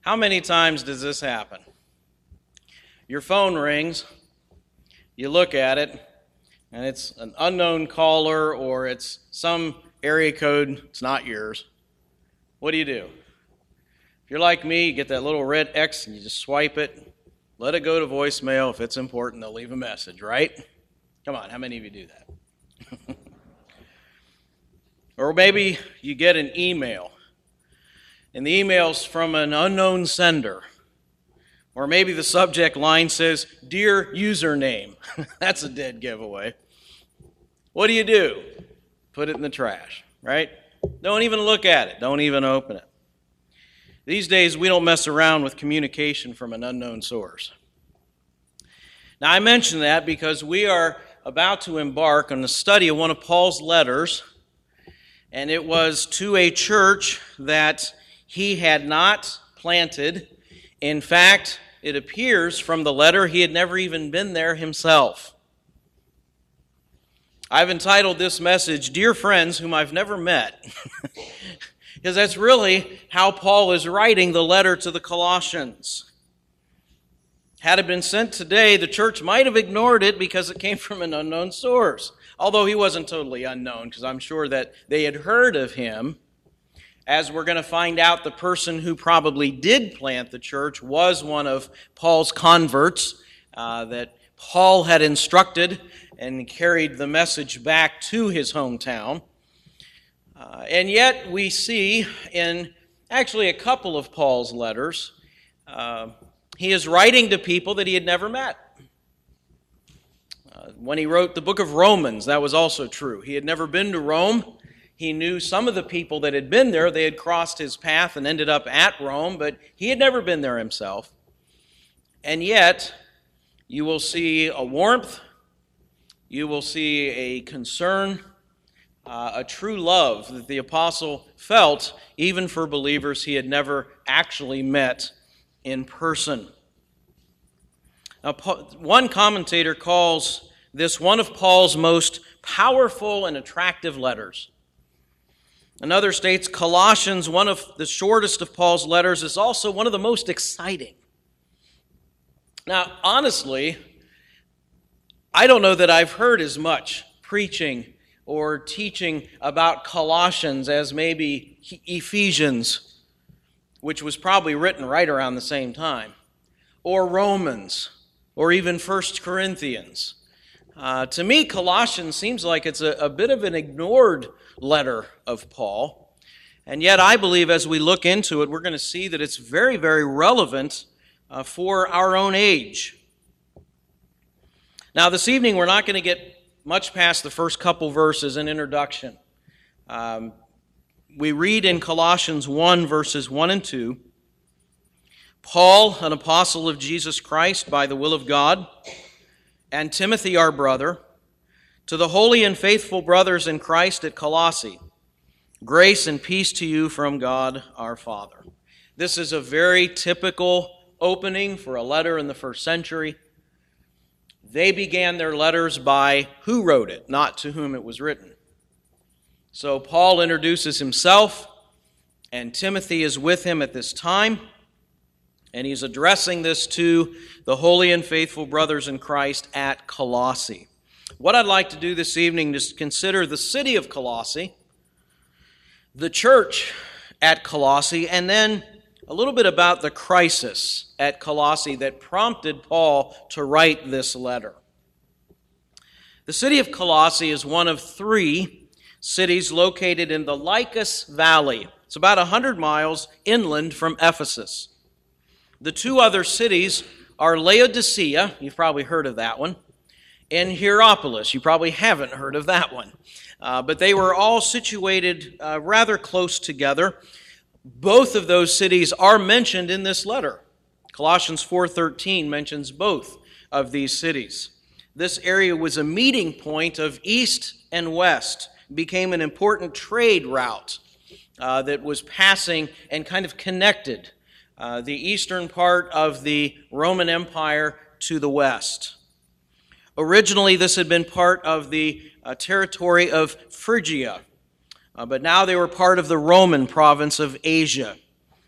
How many times does this happen? Your phone rings, you look at it, and it's an unknown caller or it's some area code, it's not yours. What do? If you're like me, you get that little red X and you just swipe it, let it go to voicemail. If it's important, they'll leave a message, right? Come on, how many of you do that? Or maybe you get an email, and the email's from an unknown sender. Or maybe the subject line says, "Dear username." That's a dead giveaway. What do? Put it in the trash, right? Don't even look at it. Don't even open it. These days, we don't mess around with communication from an unknown source. Now, I mention that because we are about to embark on the study of one of Paul's letters, and it was to a church that he had not planted. In fact, it appears from the letter he had never even been there himself. I've entitled this message, "Dear Friends Whom I've Never Met," because that's really how Paul is writing the letter to the Colossians. Had it been sent today, the church might have ignored it because it came from an unknown source. Although he wasn't totally unknown, because I'm sure that they had heard of him. As we're going to find out, the person who probably did plant the church was one of Paul's converts that Paul had instructed and carried the message back to his hometown. And yet we see in actually a couple of Paul's letters, he is writing to people that he had never met. When he wrote the book of Romans, that was also true. He had never been to Rome. He knew some of the people that had been there. They had crossed his path and ended up at Rome, but he had never been there himself. And yet, you will see a warmth, you will see a concern, a true love that the apostle felt even for believers he had never actually met in person. Now, one commentator calls this one of Paul's most powerful and attractive letters. Another states Colossians, one of the shortest of Paul's letters, is also one of the most exciting. Now, honestly, I don't know that I've heard as much preaching or teaching about Colossians as maybe Ephesians, which was probably written right around the same time, or Romans, or even 1 Corinthians. To me, Colossians seems like it's a bit of an ignored letter of Paul. And yet I believe as we look into it, we're going to see that it's very, very relevant for our own age. Now, this evening, we're not going to get much past the first couple verses in introduction. We read in Colossians 1, verses 1 and 2, "Paul, an apostle of Jesus Christ by the will of God, and Timothy, our brother, to the holy and faithful brothers in Christ at Colossae, grace and peace to you from God our Father." This is a very typical opening for a letter in the first century. They began their letters by who wrote it, not to whom it was written. So Paul introduces himself, and Timothy is with him at this time. And he's addressing this to the holy and faithful brothers in Christ at Colossae. What I'd like to do this evening is consider the city of Colossae, the church at Colossae, and then a little bit about the crisis at Colossae that prompted Paul to write this letter. The city of Colossae is one of 3 cities located in the Lycus Valley. It's about 100 miles inland from Ephesus. The 2 other cities are Laodicea, you've probably heard of that one, and Hierapolis, you probably haven't heard of that one. But they were all situated rather close together. Both of those cities are mentioned in this letter. Colossians 4:13 mentions both of these cities. This area was a meeting point of east and west, became an important trade route that was passing and kind of connected the eastern part of the Roman Empire to the west. Originally, this had been part of the territory of Phrygia, but now they were part of the Roman province of Asia.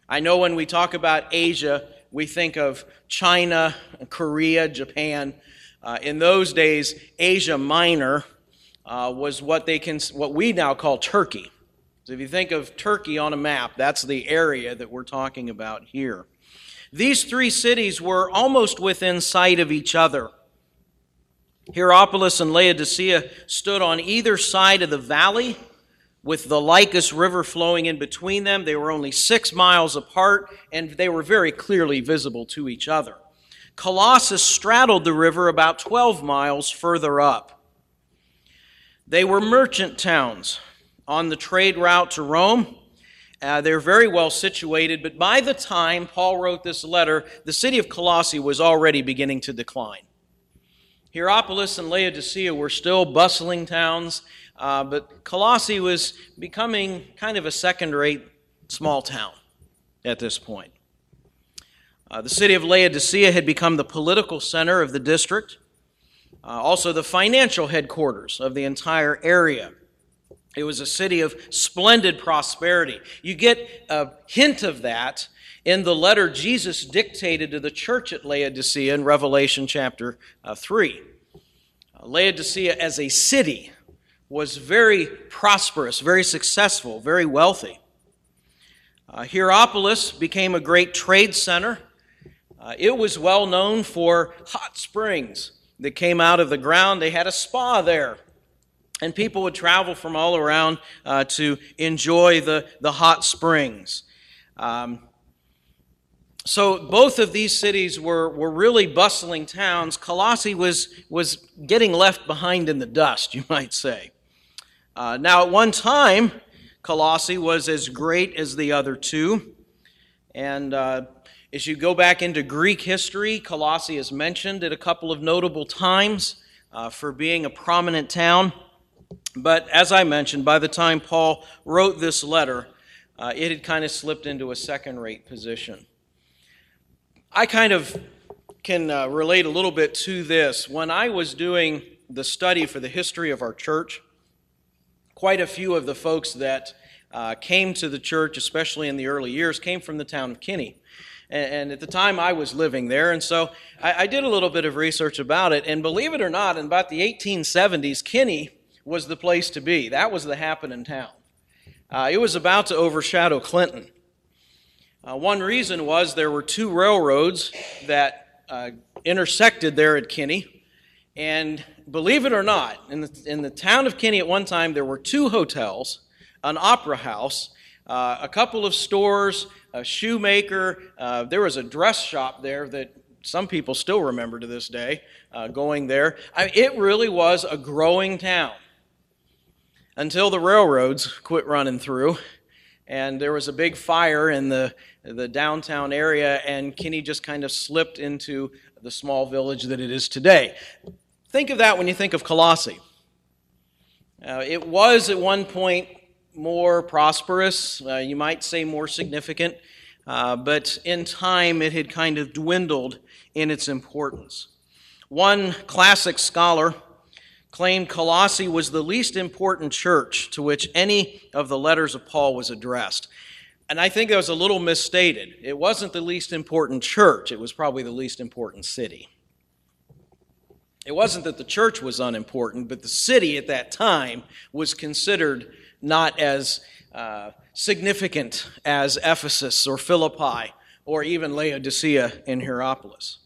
I know when we talk about Asia, we think of China, Korea, Japan. In those days, Asia Minor was what we now call Turkey. So if you think of Turkey on a map, that's the area that we're talking about here. These three cities were almost within sight of each other. Hierapolis and Laodicea stood on either side of the valley, with the Lycus River flowing in between them. They were only 6 miles apart, and they were very clearly visible to each other. Colossus straddled the river about 12 miles further up. They were merchant towns on the trade route to Rome. They're very well situated, but by the time Paul wrote this letter, the city of Colossae was already beginning to decline. Hierapolis and Laodicea were still bustling towns, but Colossae was becoming kind of a second-rate small town at this point. The city of Laodicea had become the political center of the district, also the financial headquarters of the entire area. It was a city of splendid prosperity. You get a hint of that in the letter Jesus dictated to the church at Laodicea in Revelation chapter 3. Laodicea as a city was very prosperous, very successful, very wealthy. Hierapolis became a great trade center. It was well known for hot springs that came out of the ground. They had a spa there, and people would travel from all around to enjoy the hot springs. So both of these cities were really bustling towns. Colossae was getting left behind in the dust, you might say. Now, at one time, Colossae was as great as the other two. And as you go back into Greek history, Colossae is mentioned at a couple of notable times for being a prominent town. But as I mentioned, by the time Paul wrote this letter, it had kind of slipped into a second-rate position. I kind of can relate a little bit to this. When I was doing the study for the history of our church, quite a few of the folks that came to the church, especially in the early years, came from the town of Kinney. And at the time, I was living there, and so I did a little bit of research about it. And believe it or not, in about the 1870s, Kinney was the place to be. That was the happening town. It was about to overshadow Clinton. One reason was there were two railroads that intersected there at Kinney. And believe it or not, in the town of Kinney at one time, there were 2 hotels, an opera house, a couple of stores, a shoemaker. There was a dress shop there that some people still remember to this day, going there. It really was a growing town until the railroads quit running through, and there was a big fire in the downtown area, and Kinney just kind of slipped into the small village that it is today. Think of that when you think of Colossae. It was at one point more prosperous, you might say more significant, but in time it had kind of dwindled in its importance. One classic scholar claimed Colossae was the least important church to which any of the letters of Paul was addressed. And I think that was a little misstated. It wasn't the least important church, it was probably the least important city. It wasn't that the church was unimportant, but the city at that time was considered not as significant as Ephesus or Philippi or even Laodicea and Hierapolis.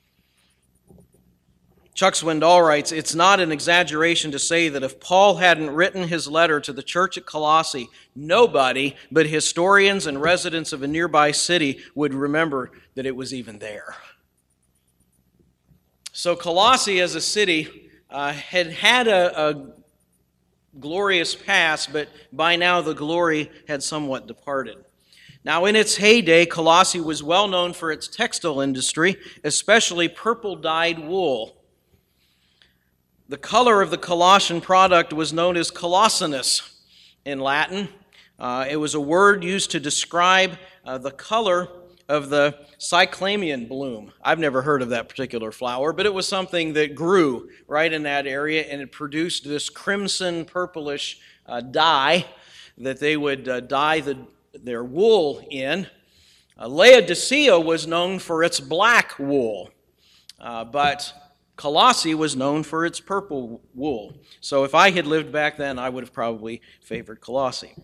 Chuck Swindoll writes, "It's not an exaggeration to say that if Paul hadn't written his letter to the church at Colossae, nobody but historians and residents of a nearby city would remember that it was even there." So Colossae as a city had a glorious past, but by now the glory had somewhat departed. Now, in its heyday, Colossae was well known for its textile industry, especially purple-dyed wool. The color of the Colossian product was known as colossinus in Latin. It was a word used to describe the color of the cyclamian bloom. I've never heard of that particular flower, but it was something that grew right in that area, and it produced this crimson purplish dye that they would dye their wool in. Laodicea was known for its black wool, but Colossae was known for its purple wool. So if I had lived back then, I would have probably favored Colossae.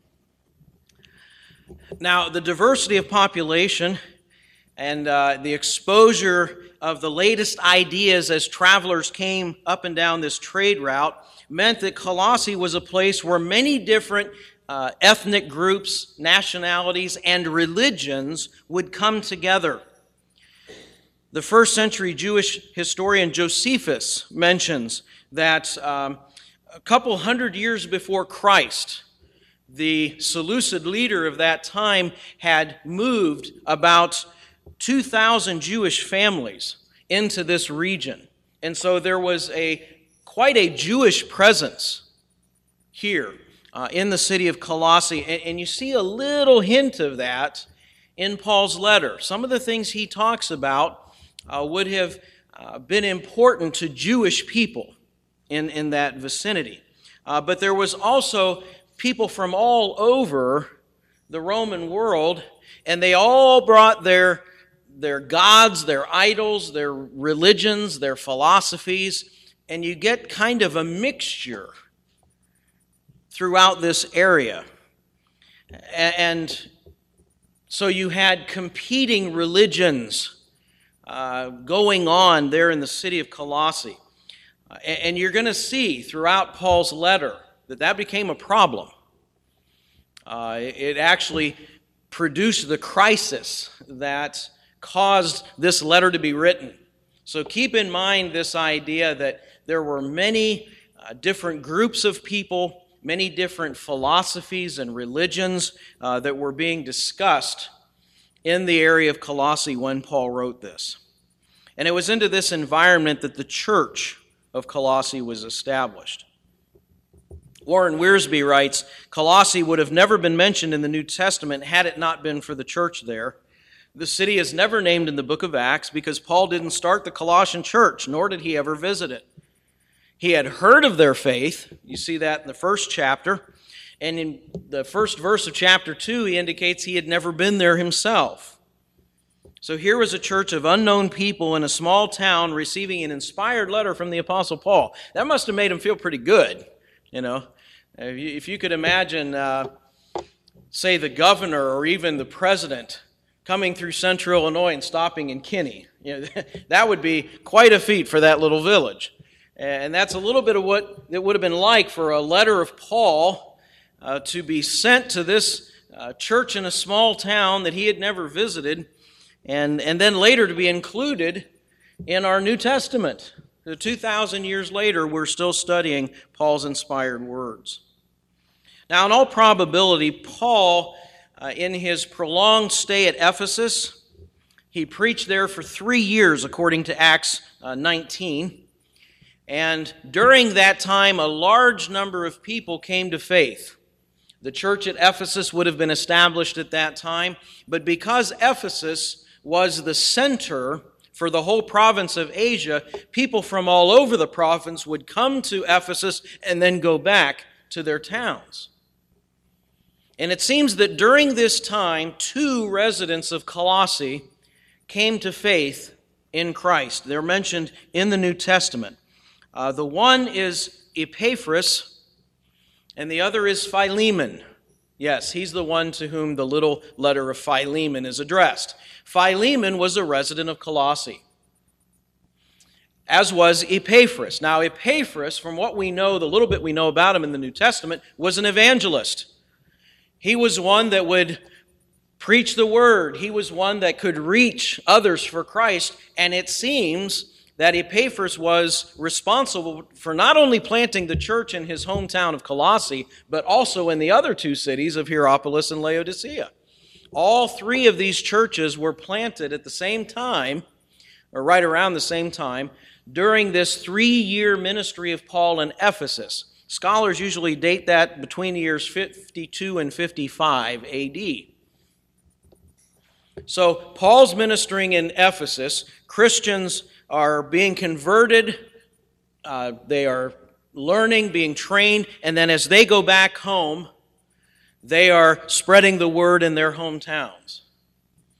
Now, the diversity of population and the exposure of the latest ideas as travelers came up and down this trade route meant that Colossae was a place where many different ethnic groups, nationalities, and religions would come together. The first century Jewish historian Josephus mentions that a couple hundred years before Christ, the Seleucid leader of that time had moved about 2,000 Jewish families into this region. And so there was quite a Jewish presence here in the city of Colossae. And you see a little hint of that in Paul's letter. Some of the things he talks about would have been important to Jewish people in that vicinity. But there was also people from all over the Roman world, and they all brought their gods, their idols, their religions, their philosophies, and you get kind of a mixture throughout this area. And so you had competing religions going on there in the city of Colossae. And you're going to see throughout Paul's letter that became a problem. It actually produced the crisis that caused this letter to be written. So keep in mind this idea that there were many different groups of people, many different philosophies and religions that were being discussed in the area of Colossae when Paul wrote this. And it was into this environment that the church of Colossae was established. Warren Wiersbe writes, Colossae would have never been mentioned in the New Testament had it not been for the church there. The city is never named in the book of Acts because Paul didn't start the Colossian church, nor did he ever visit it. He had heard of their faith. You see that in the first chapter. And in the first verse of chapter 2, he indicates he had never been there himself. So here was a church of unknown people in a small town receiving an inspired letter from the Apostle Paul. That must have made him feel pretty good, you know. If you could imagine, say, the governor or even the president coming through central Illinois and stopping in Kinney, you know, that would be quite a feat for that little village. And that's a little bit of what it would have been like for a letter of Paul to be sent to this church in a small town that he had never visited, and then later to be included in our New Testament. 2,000 years later, we're still studying Paul's inspired words. Now, in all probability, Paul, in his prolonged stay at Ephesus, he preached there for 3 years, according to Acts 19. And during that time, a large number of people came to faith. The church at Ephesus would have been established at that time, but because Ephesus was the center for the whole province of Asia, people from all over the province would come to Ephesus and then go back to their towns. And it seems that during this time, 2 residents of Colossae came to faith in Christ. They're mentioned in the New Testament. The one is Epaphras, and the other is Philemon. Yes, he's the one to whom the little letter of Philemon is addressed. Philemon was a resident of Colossae, as was Epaphras. Now, Epaphras, from what we know, the little bit we know about him in the New Testament, was an evangelist. He was one that would preach the word. He was one that could reach others for Christ, and it seems that Epaphras was responsible for not only planting the church in his hometown of Colossae, but also in the other 2 cities of Hierapolis and Laodicea. All 3 of these churches were planted at the same time, or right around the same time, during this 3-year ministry of Paul in Ephesus. Scholars usually date that between the years 52 and 55 AD. So Paul's ministering in Ephesus. Christians are being converted, they are learning, being trained, and then as they go back home, they are spreading the word in their hometowns.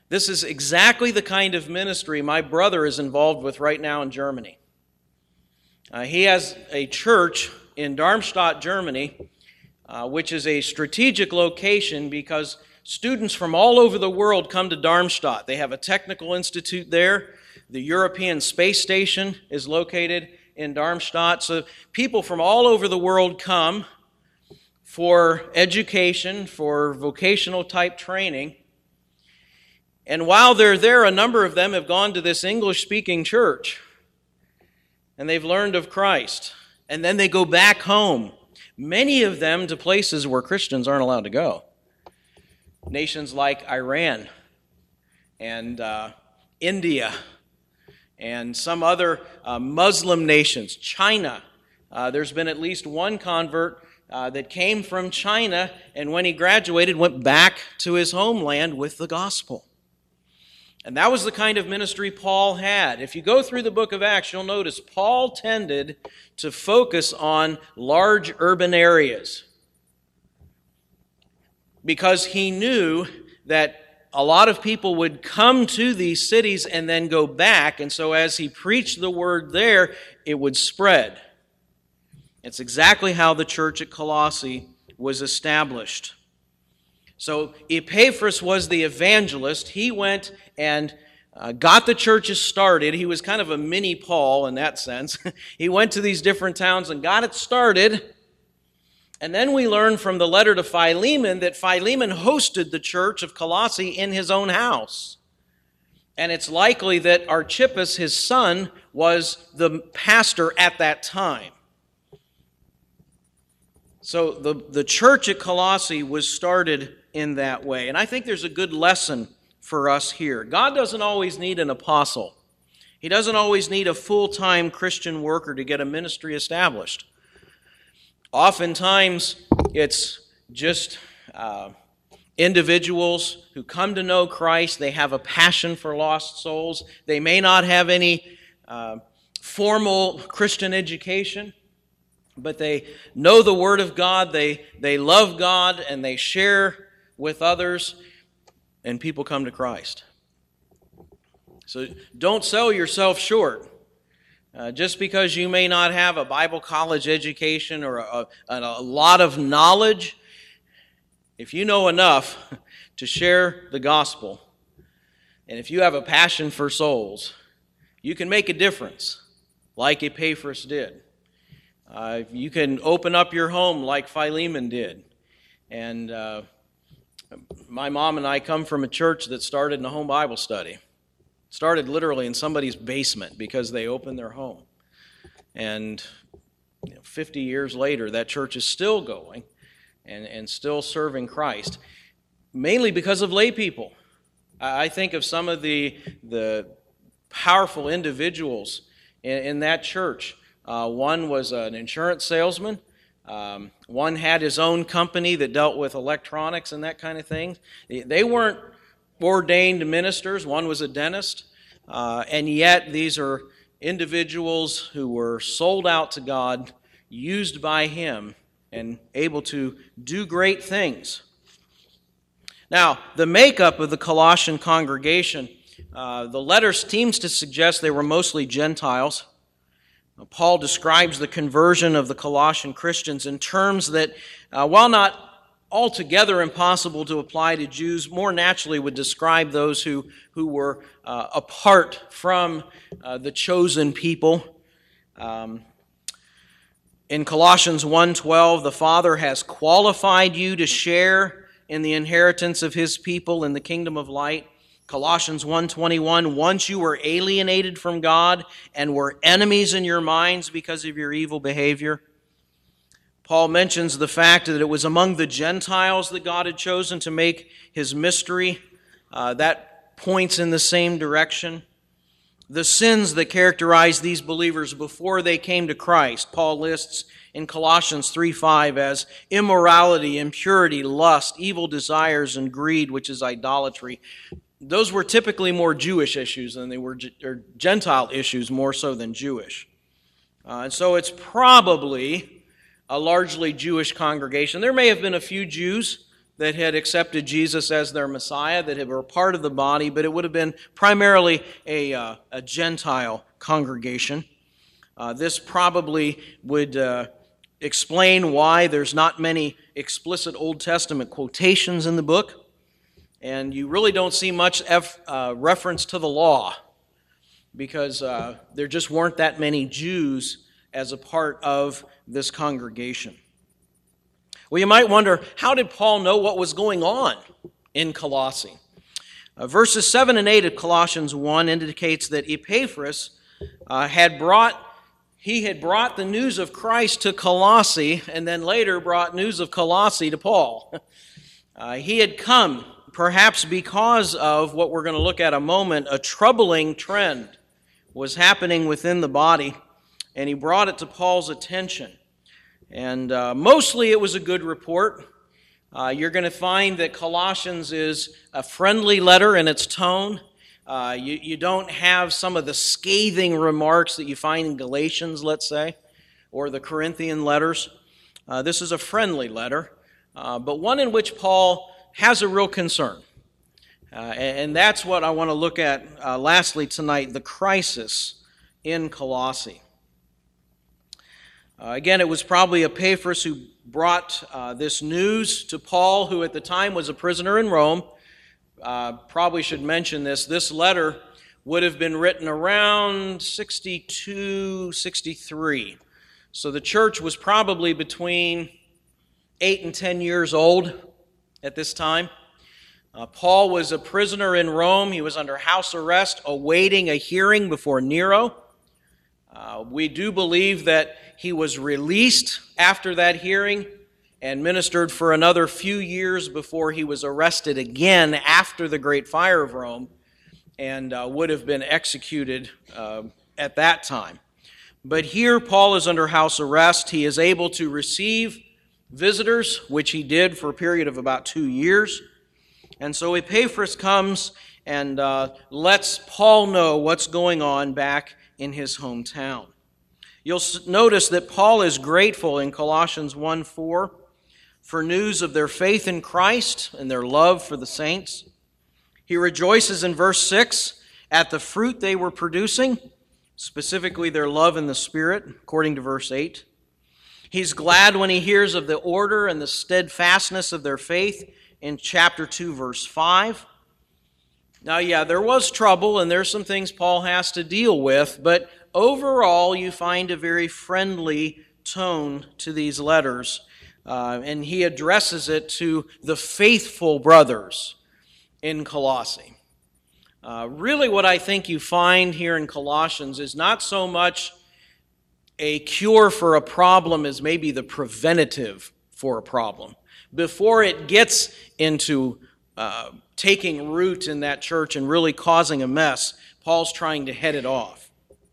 This is exactly the kind of ministry my brother is involved with right now in Germany. He has a church in Darmstadt, Germany, which is a strategic location because students from all over the world come to Darmstadt. They have a technical institute there. The European Space Station is located in Darmstadt. So people from all over the world come for education, for vocational type training. And while they're there, a number of them have gone to this English-speaking church, and they've learned of Christ. And then they go back home, many of them to places where Christians aren't allowed to go. Nations like Iran and India and some other Muslim nations, China. There's been at least one convert that came from China, and when he graduated, went back to his homeland with the gospel. And that was the kind of ministry Paul had. If you go through the book of Acts, you'll notice Paul tended to focus on large urban areas because he knew that a lot of people would come to these cities and then go back, and so as he preached the word there, it would spread. It's exactly how the church at Colossae was established. So Epaphras was the evangelist. He went and got the churches started. He was kind of a mini Paul in that sense. He went to these different towns and got it started. And then we learn from the letter to Philemon that Philemon hosted the church of Colossae in his own house. And it's likely that Archippus, his son, was the pastor at that time. So the church at Colossae was started in that way. And I think there's a good lesson for us here. God doesn't always need an apostle. He doesn't always need a full-time Christian worker to get a ministry established. Oftentimes, it's just individuals who come to know Christ. They have a passion for lost souls. They may not have any formal Christian education, but they know the Word of God. They love God, and they share with others, and people come to Christ. So don't sell yourself short. Just because you may not have a Bible college education or a lot of knowledge, if you know enough to share the gospel, and if you have a passion for souls, you can make a difference, like Epaphras did. You can open up your home like Philemon did. And my mom and I come from a church that started in a home Bible study. Started literally in somebody's basement because they opened their home. And 50 years later, that church is still going and still serving Christ, mainly because of lay people. I think of some of the powerful individuals in that church. One was an insurance salesman. One had his own company that dealt with electronics and that kind of thing. They weren't ordained ministers. One was a dentist. And yet these are individuals who were sold out to God, used by Him, and able to do great things. Now, the makeup of the Colossian congregation, the letter seems to suggest they were mostly Gentiles. Paul describes the conversion of the Colossian Christians in terms that, while not altogether impossible to apply to Jews, more naturally would describe those who were apart from the chosen people. In Colossians 1:12, the Father has qualified you to share in the inheritance of His people in the kingdom of light. Colossians 1:21, once you were alienated from God and were enemies in your minds because of your evil behavior. Paul mentions the fact that it was among the Gentiles that God had chosen to make His mystery. That points in the same direction. The sins that characterized these believers before they came to Christ, Paul lists in Colossians 3:5 as immorality, impurity, lust, evil desires, and greed, which is idolatry. Those were typically more Jewish issues than they were or Gentile issues, more so than Jewish. And so it's probably a largely Jewish congregation. There may have been a few Jews that had accepted Jesus as their Messiah, that were part of the body, but it would have been primarily a Gentile congregation. This probably would explain why there's not many explicit Old Testament quotations in the book, and you really don't see much reference to the law, because there just weren't that many Jews as a part of this congregation. Well, you might wonder, how did Paul know what was going on in Colossae? Verses 7 and 8 of Colossians 1 indicates that Epaphras had brought the news of Christ to Colossae, and then later brought news of Colossae to Paul. He had come, perhaps because of what we're going to look at a moment, a troubling trend was happening within the body, and he brought it to Paul's attention. And mostly it was a good report. You're going to find that Colossians is a friendly letter in its tone. You don't have some of the scathing remarks that you find in Galatians, let's say, or the Corinthian letters. This is a friendly letter, but one in which Paul has a real concern. And that's what I want to look at lastly tonight, the crisis in Colossae. Again, it was probably Epaphras who brought this news to Paul, who at the time was a prisoner in Rome. Probably should mention this. This letter would have been written around 62, 63. So the church was probably between 8 and 10 years old at this time. Paul was a prisoner in Rome. He was under house arrest, awaiting a hearing before Nero. We do believe that he was released after that hearing and ministered for another few years before he was arrested again after the Great Fire of Rome and would have been executed at that time. But here Paul is under house arrest. He is able to receive visitors, which he did for a period of about 2 years. And so Epaphras comes and lets Paul know what's going on back in his hometown. You'll notice that Paul is grateful in Colossians 1:4 for news of their faith in Christ and their love for the saints. He rejoices in verse 6 at the fruit they were producing, specifically their love in the Spirit, according to verse 8. He's glad when he hears of the order and the steadfastness of their faith in chapter 2, verse 5. Now, there was trouble, and there's some things Paul has to deal with, but overall, you find a very friendly tone to these letters, and he addresses it to the faithful brothers in Colossae. Really, what I think you find here in Colossians is not so much a cure for a problem as maybe the preventative for a problem. Before it gets into taking root in that church and really causing a mess, Paul's trying to head it off.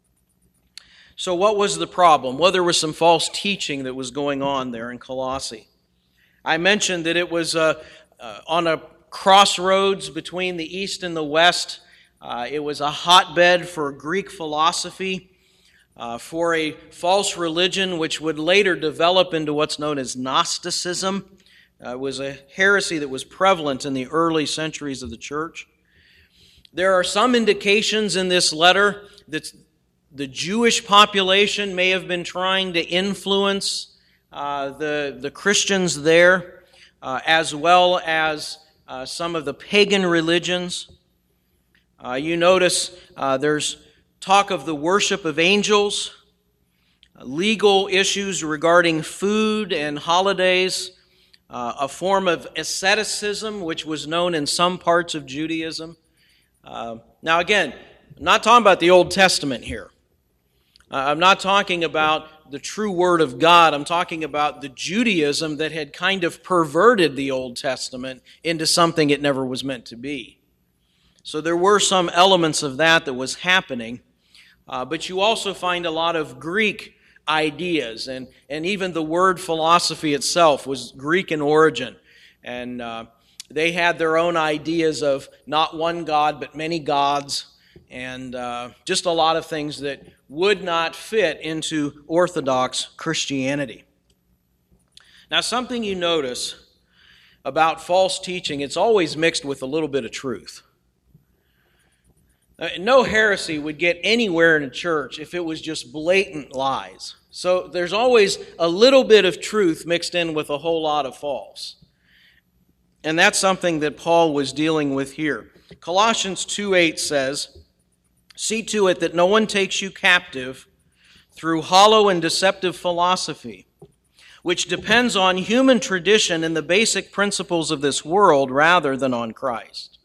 So what was the problem? Well, there was some false teaching that was going on there in Colossae. I mentioned that it was on a crossroads between the East and the West. It was a hotbed for Greek philosophy, for a false religion which would later develop into what's known as Gnosticism. It was a heresy that was prevalent in the early centuries of the church. There are some indications in this letter that the Jewish population may have been trying to influence the Christians there, as well as some of the pagan religions. You notice there's talk of the worship of angels, legal issues regarding food and holidays, a form of asceticism, which was known in some parts of Judaism. Now again, I'm not talking about the Old Testament here. I'm not talking about the true Word of God. I'm talking about the Judaism that had kind of perverted the Old Testament into something it never was meant to be. So there were some elements of that was happening. But you also find a lot of Greek ideas, and even the word philosophy itself was Greek in origin. And they had their own ideas of not one God, but many gods, and just a lot of things that would not fit into Orthodox Christianity. Now, something you notice about false teaching, it's always mixed with a little bit of truth. No heresy would get anywhere in a church if it was just blatant lies. So there's always a little bit of truth mixed in with a whole lot of false. And that's something that Paul was dealing with here. Colossians 2:8 says, "See to it that no one takes you captive through hollow and deceptive philosophy, which depends on human tradition and the basic principles of this world rather than on Christ."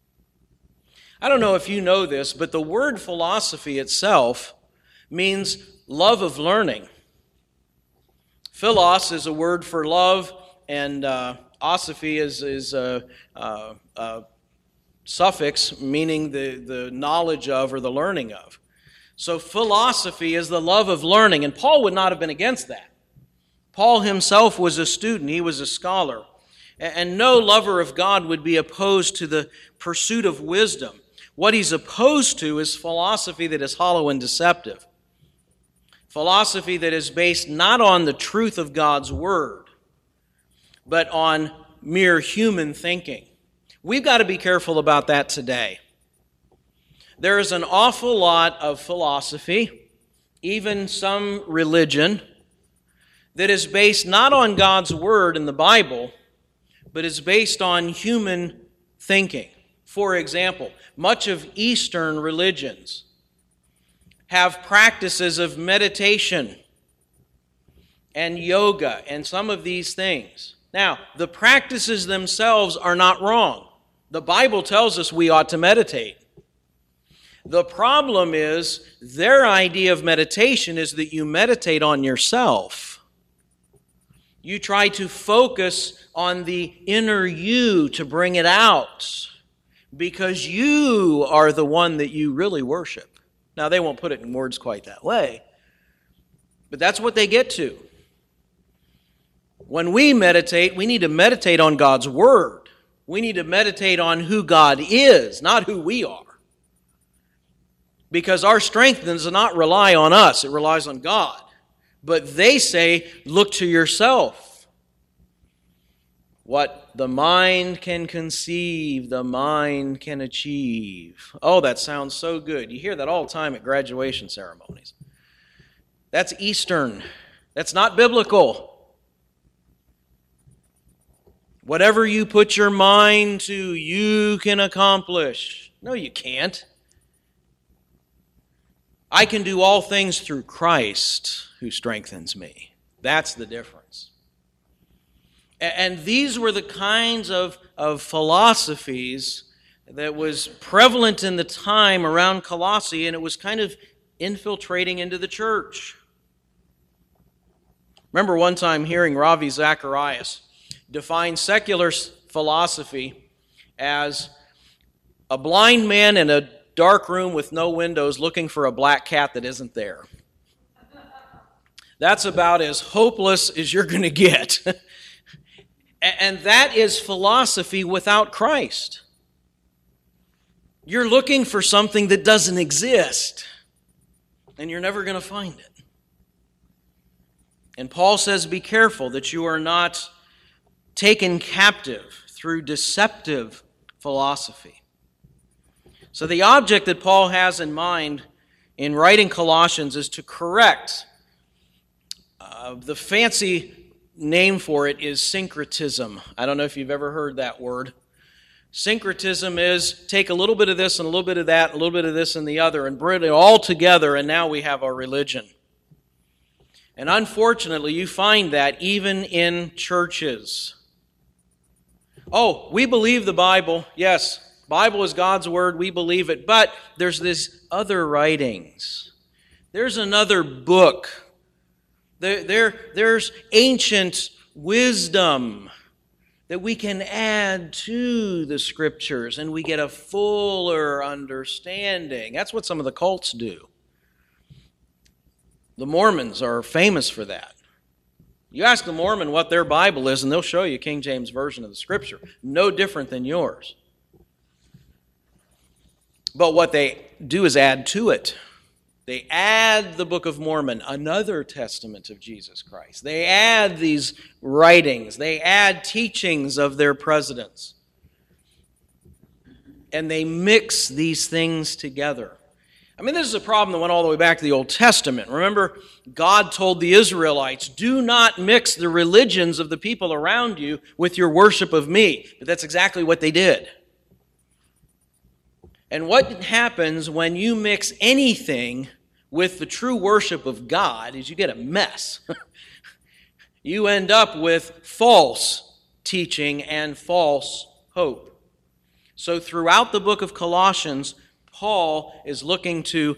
I don't know if you know this, but the word philosophy itself means love of learning. Philos is a word for love, and osophy is a suffix meaning the knowledge of or the learning of. So philosophy is the love of learning, and Paul would not have been against that. Paul himself was a student, he was a scholar, and no lover of God would be opposed to the pursuit of wisdom. What he's opposed to is philosophy that is hollow and deceptive. Philosophy that is based not on the truth of God's Word, but on mere human thinking. We've got to be careful about that today. There is an awful lot of philosophy, even some religion, that is based not on God's Word in the Bible, but is based on human thinking. For example, much of Eastern religions have practices of meditation and yoga and some of these things. Now, the practices themselves are not wrong. The Bible tells us we ought to meditate. The problem is their idea of meditation is that you meditate on yourself. You try to focus on the inner you to bring it out because you are the one that you really worship. Now, they won't put it in words quite that way, but that's what they get to. When we meditate, we need to meditate on God's Word. We need to meditate on who God is, not who we are. Because our strength does not rely on us, it relies on God. But they say, look to yourself. What the mind can conceive, the mind can achieve. Oh, that sounds so good. You hear that all the time at graduation ceremonies. That's Eastern. That's not biblical. Whatever you put your mind to, you can accomplish. No, you can't. I can do all things through Christ who strengthens me. That's the difference. And these were the kinds of philosophies that was prevalent in the time around Colossae, and it was kind of infiltrating into the church. Remember one time hearing Ravi Zacharias define secular philosophy as a blind man in a dark room with no windows looking for a black cat that isn't there. That's about as hopeless as you're going to get. And that is philosophy without Christ. You're looking for something that doesn't exist, and you're never going to find it. And Paul says, be careful that you are not taken captive through deceptive philosophy. So the object that Paul has in mind in writing Colossians is to correct. The fancy name for it is syncretism. I don't know if you've ever heard that word. Syncretism is take a little bit of this and a little bit of that, a little bit of this and the other, and bring it all together, and now we have our religion. And unfortunately, you find that even in churches. Oh, we believe the Bible. Yes, Bible is God's Word. We believe it. But there's this other writings. There's another book. There's ancient wisdom that we can add to the Scriptures, and we get a fuller understanding. That's what some of the cults do. The Mormons are famous for that. You ask the Mormon what their Bible is, and they'll show you King James Version of the Scripture. No different than yours. But what they do is add to it. They add the Book of Mormon, another testament of Jesus Christ. They add these writings. They add teachings of their presidents. And they mix these things together. I mean, this is a problem that went all the way back to the Old Testament. Remember, God told the Israelites, do not mix the religions of the people around you with your worship of me. But that's exactly what they did. And what happens when you mix anything with the true worship of God is you get a mess. You end up with false teaching and false hope. So throughout the book of Colossians, Paul is looking to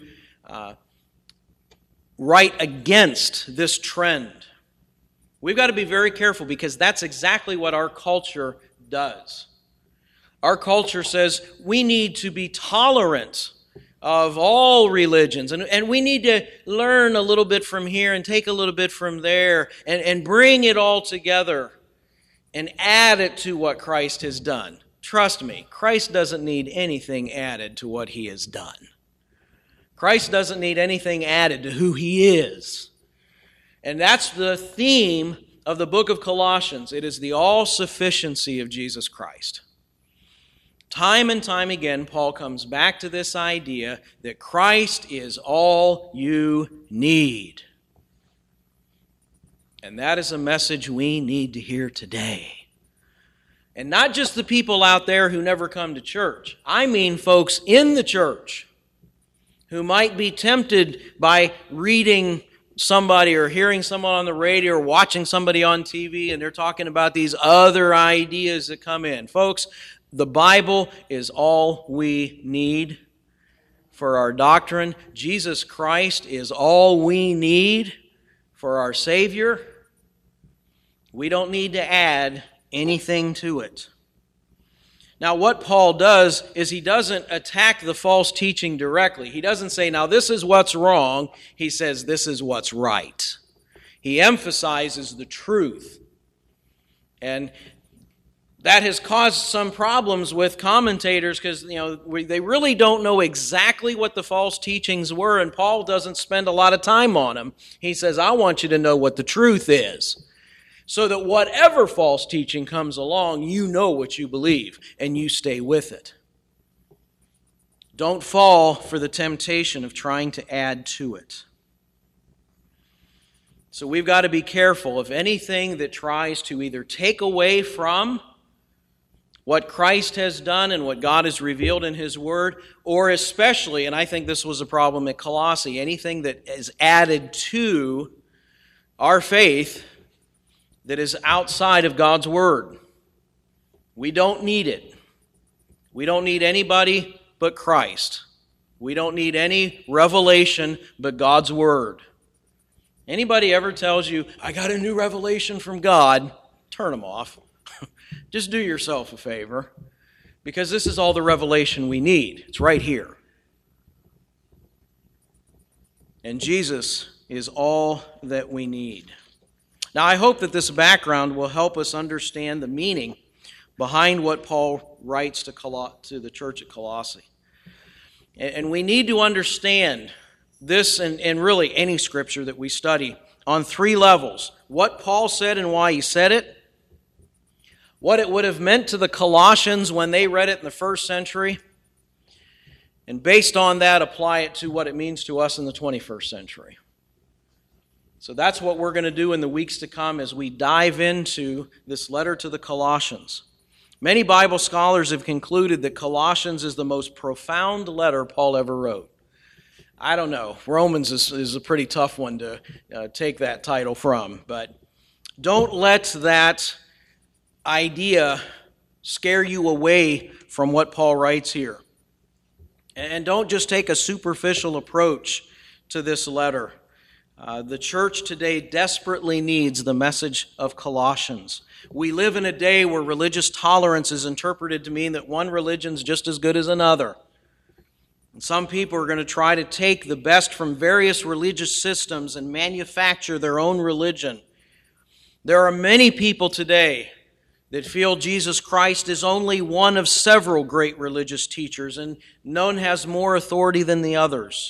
write against this trend. We've got to be very careful because that's exactly what our culture does. Our culture says we need to be tolerant of all religions, and we need to learn a little bit from here and take a little bit from there and bring it all together and add it to what Christ has done. Trust me, Christ doesn't need anything added to what He has done. Christ doesn't need anything added to who He is. And that's the theme of the book of Colossians. It is the all-sufficiency of Jesus Christ. Time and time again, Paul comes back to this idea that Christ is all you need. And that is a message we need to hear today. And not just the people out there who never come to church. I mean folks in the church who might be tempted by reading somebody or hearing someone on the radio or watching somebody on TV and they're talking about these other ideas that come in. Folks, the Bible is all we need for our doctrine. Jesus Christ is all we need for our Savior. We don't need to add anything to it. Now, what Paul does is he doesn't attack the false teaching directly. He doesn't say, now this is what's wrong. He says, this is what's right. He emphasizes the truth. And that has caused some problems with commentators because, they really don't know exactly what the false teachings were, and Paul doesn't spend a lot of time on them. He says, I want you to know what the truth is, so that whatever false teaching comes along, you know what you believe, and you stay with it. Don't fall for the temptation of trying to add to it. So we've got to be careful of anything that tries to either take away from what Christ has done and what God has revealed in His Word, or especially, and I think this was a problem at Colossae, anything that is added to our faith that is outside of God's Word. We don't need it. We don't need anybody but Christ. We don't need any revelation but God's Word. Anybody ever tells you, I got a new revelation from God, turn them off. Just do yourself a favor, because this is all the revelation we need. It's right here. And Jesus is all that we need. Now, I hope that this background will help us understand the meaning behind what Paul writes to the church at Colossae. And we need to understand this and really any scripture that we study on three levels. What Paul said and why he said it. What it would have meant to the Colossians when they read it in the first century. And based on that, apply it to what it means to us in the 21st century. So that's what we're going to do in the weeks to come as we dive into this letter to the Colossians. Many Bible scholars have concluded that Colossians is the most profound letter Paul ever wrote. I don't know. Romans is a pretty tough one to take that title from. But don't let that idea scare you away from what Paul writes here. And don't just take a superficial approach to this letter. The church today desperately needs the message of Colossians. We live in a day where religious tolerance is interpreted to mean that one religion is just as good as another. And some people are going to try to take the best from various religious systems and manufacture their own religion. There are many people today that feel Jesus Christ is only one of several great religious teachers, and none has more authority than the others.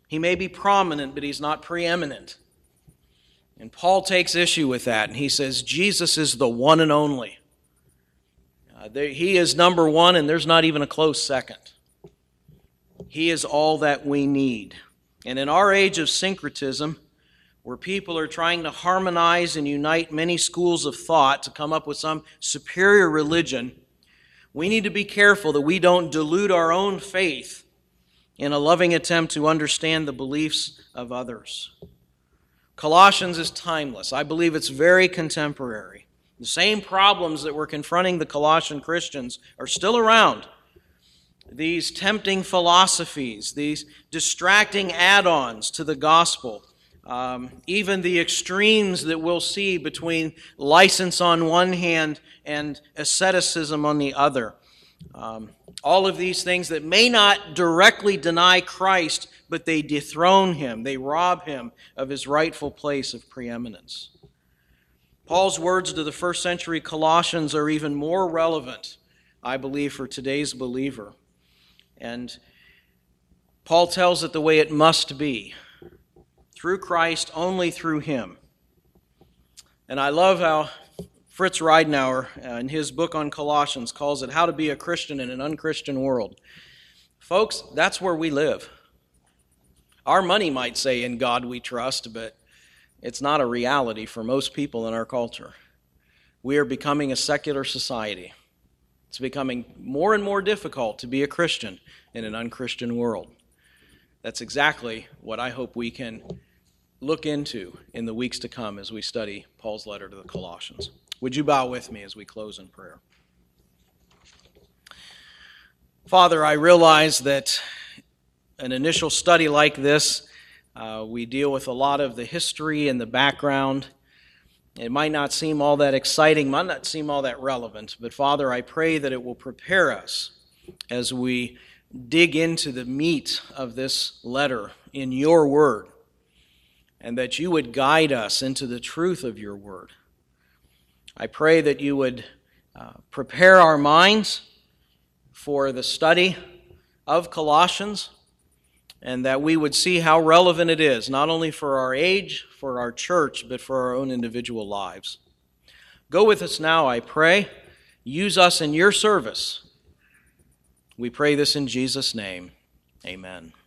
He may be prominent, but he's not preeminent. And Paul takes issue with that, and he says Jesus is the one and only. He is number one, and there's not even a close second. He is all that we need. And in our age of syncretism, where people are trying to harmonize and unite many schools of thought to come up with some superior religion, we need to be careful that we don't dilute our own faith in a loving attempt to understand the beliefs of others. Colossians is timeless. I believe it's very contemporary. The same problems that were confronting the Colossian Christians are still around. These tempting philosophies, these distracting add-ons to the gospel, even the extremes that we'll see between license on one hand and asceticism on the other. All of these things that may not directly deny Christ, but they dethrone him, they rob him of his rightful place of preeminence. Paul's words to the first century Colossians are even more relevant, I believe, for today's believer. And Paul tells it the way it must be. Through Christ, only through him. And I love how Fritz Ridenour, in his book on Colossians, calls it How to Be a Christian in an Unchristian World. Folks, that's where we live. Our money might say, "In God we trust," but it's not a reality for most people in our culture. We are becoming a secular society. It's becoming more and more difficult to be a Christian in an unchristian world. That's exactly what I hope we can look into in the weeks to come as we study Paul's letter to the Colossians. Would you bow with me as we close in prayer? Father, I realize that an initial study like this, we deal with a lot of the history and the background. It might not seem all that exciting, might not seem all that relevant, but Father, I pray that it will prepare us as we dig into the meat of this letter in your word, and that you would guide us into the truth of your word. I pray that you would prepare our minds for the study of Colossians, and that we would see how relevant it is, not only for our age, for our church, but for our own individual lives. Go with us now, I pray. Use us in your service. We pray this in Jesus' name. Amen.